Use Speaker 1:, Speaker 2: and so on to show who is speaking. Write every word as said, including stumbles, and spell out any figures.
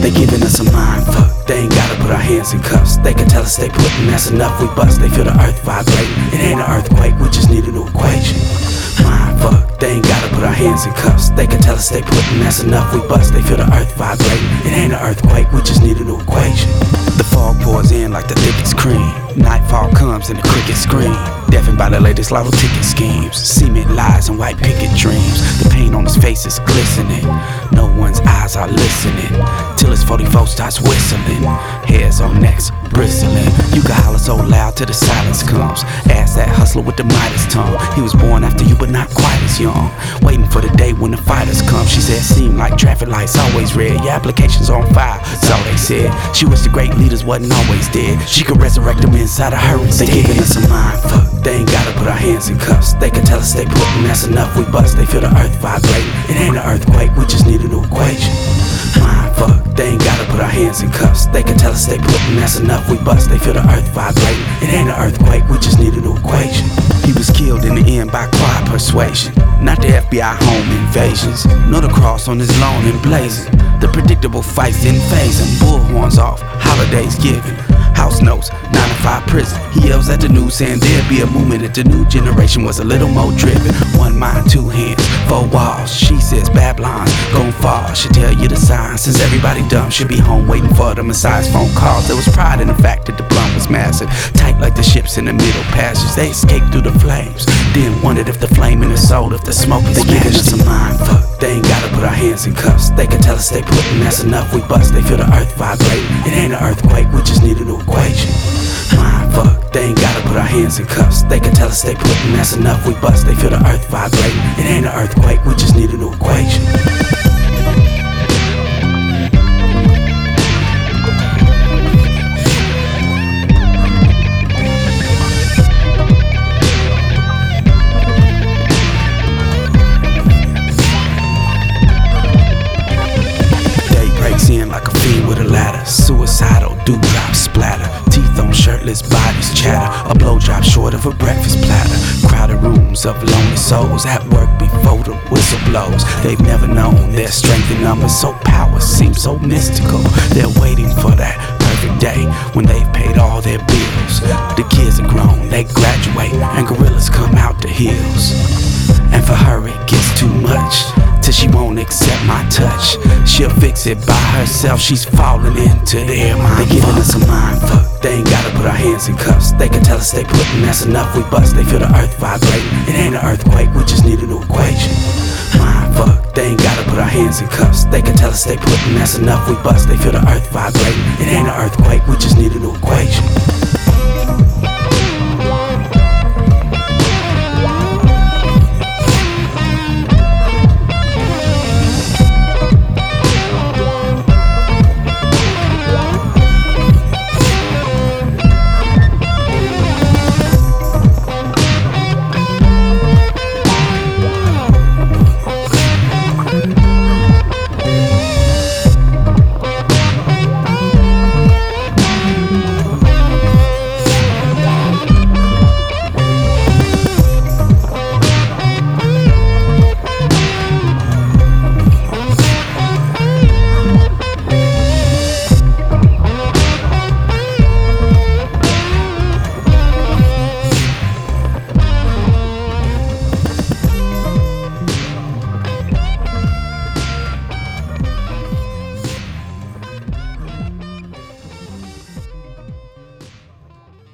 Speaker 1: They giving us a mind fuck. They ain't gotta put our hands in cuffs. They can tell us stay put and that's enough, we bust. They feel the earth vibrate. It ain't an earthquake, we just need a new equation. Mind fuck. They ain't gotta put our hands in cuffs. They can tell us stay put and that's enough, we bust. They feel the earth vibrate. It ain't an earthquake, we just need a new equation. The fog pours in like the thickest cream. Nightfall comes and the crickets scream. Deafened by the latest lotto ticket schemes. Cement lies and white picket dreams. The pain on his face is glistening. No one's eyes are listening. Till his forty-four starts whistling. Hairs on necks bristling. You can holler so loud till the silence comes. Ask that hustler with the Midas tongue. He was born after you but not quite as young. Waiting for the day when the fighters come. She said seem like traffic lights always red. Your application's on fire, that's all they said. She wished the great leaders wasn't always dead. She could resurrect them inside of her instead. They giving us a mind fuck. They ain't gotta put our hands in cuffs. They can tell us stay put and that's enough, we bust. They feel the earth vibrate. It ain't an earthquake, we just need a new equation. Mind fuck. They ain't gotta put our hands in cuffs. They can tell us stay put and that's enough, we bust. They feel the earth vibrate. It ain't an earthquake, we just need a new equation. He was killed in the end by quiet persuasion. Not the F B I home invasions. Nor the cross on his lawn emblazoned. The predictable fights didn't phase him. Bullhorns off, holidays given. House notes, nine to five prison. He yells at the news saying there'd be a movement if the new generation was a little more driven. One mind, two hands, four walls. She says Babylon's gon' fall. Should tell you the signs, since everybody dumb should be home waiting for the Messiah's phone calls. There was pride in the fact that the blunt was massive, tight like the ships in the middle passage. They escaped through the flames, then wondered if the flame in the soul, if the smoke is smashed. They giving us a mind fuck. They ain't gotta put our hands in cuffs. They can tell us stay put and that's enough, we bust. They feel the earth vibrate. It ain't an earthquake, we just need a new equation. Mind fuck. They ain't gotta put our hands in cuffs. They can tell us stay put and that's enough, we bust. They feel the earth vibrate. It ain't an earthquake, we just need a new equation. In like a fiend with a ladder, suicidal, dewdrop splatter, teeth on shirtless bodies chatter, a blowjob short of a breakfast platter, crowded rooms of lonely souls at work before the whistle blows. They've never known their strength in numbers, so power seems so mystical. They're waiting for that perfect day when they've paid all their bills. The kids are grown, they graduate, and gorillas come out the hills. And for her it gets too much, till she won't accept my touch. She'll fix it by herself, she's falling into their mind. They giving us a mind fuck. They ain't gotta put our hands in cuffs. They can tell us stay put and that's enough, we bust. They feel the earth vibrate. It ain't an earthquake, we just need a new equation. Mind fuck. They ain't gotta put our hands in cuffs. They can tell us stay put and that's enough, we bust. They feel the earth vibrate. It ain't an earthquake, we just need a new equation.